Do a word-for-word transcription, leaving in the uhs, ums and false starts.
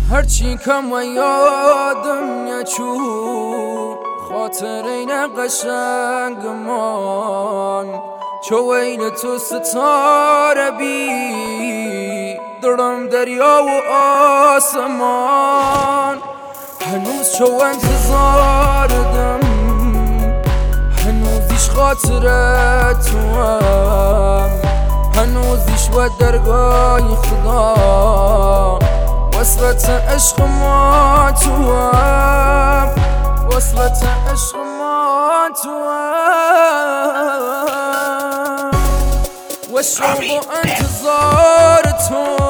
هرچی کم و یادم یچو خاطرین قشنگمان چو ویل تو ستاره بی درم دریا و آسمان هنوز چو انتظاردم هنوزیش خاطره توام هنوزیش و درگاه خدا وصلت عشق ما توام وصلت عشق ما توام و شوق و انتظار تو